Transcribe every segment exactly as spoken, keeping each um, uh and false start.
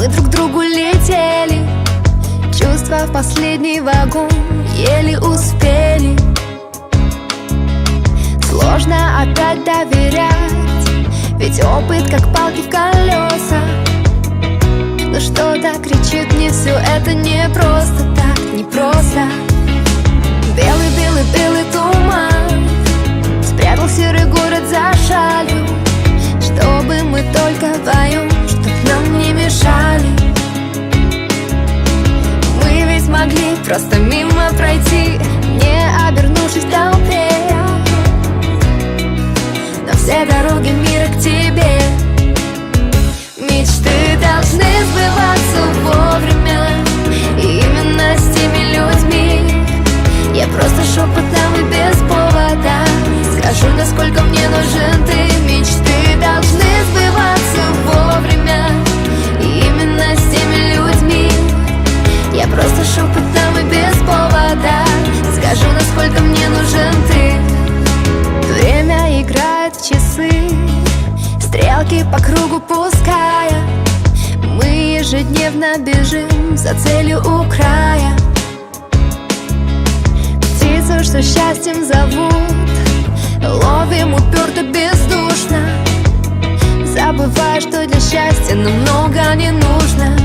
Мы друг к другу летели, чувства в последний вагон еле успели. Сложно опять доверять, ведь опыт как палки в колеса. Но что-то кричит мне, все это не просто так, не просто. Белый-белый-белый туман спрятал серый город за шалью, чтобы мы только вдвоем, чтоб нам не мешали. Мы ведь могли просто мимо пройти, не обернувшись в толпе. Но все дороги мира к тебе. Мечты должны сбываться вовремя, и именно с теми людьми. Я просто шепотом и без повода скажу, насколько мне нужен ты. Мечты должны сбываться вовремя, и именно с теми людьми. Я просто шепотом и без повода скажу, насколько мне нужен ты. Время играет в часы, стрелки по кругу пуская. Мы ежедневно бежим за целью у края. Птицу, что счастьем зовут, ловим уперто бездушно, забывая, что для счастья нам много не нужно.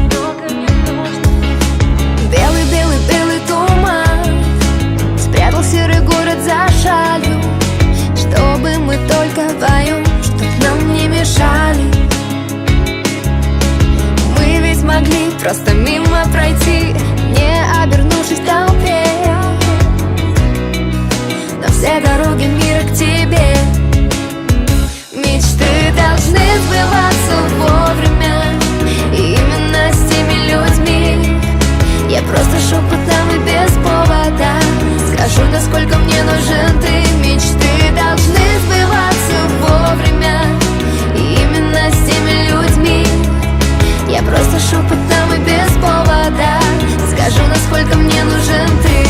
Белый-белый-белый туман спрятал серый город за шалью, чтобы мы только вдвоем, чтоб нам не мешали. Мы ведь могли просто мимо пройти, не обернувшись в толпе. Но все дороги мира к тебе. Мечты должны сбываться вовремя, и именно с теми людьми. Я просто шепотом и без повода скажу, насколько мне нужен ты. Мечты должны сбываться вовремя, и именно с теми людьми. Я просто шепотом и без повода скажу, насколько мне нужен ты.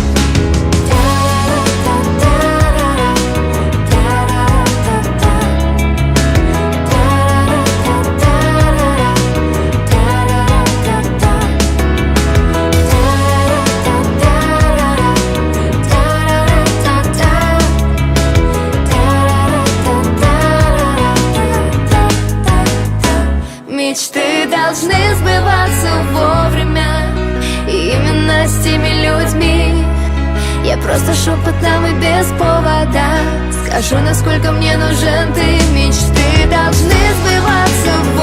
Мечты должны сбываться вовремя, и именно с теми людьми. Я просто шепотом и без повода скажу, насколько мне нужен ты. Мечты должны сбываться